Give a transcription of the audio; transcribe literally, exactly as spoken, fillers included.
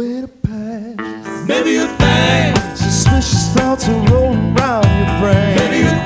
way to pass. Maybe you think suspicious thoughts are rolling around your brain. Maybe you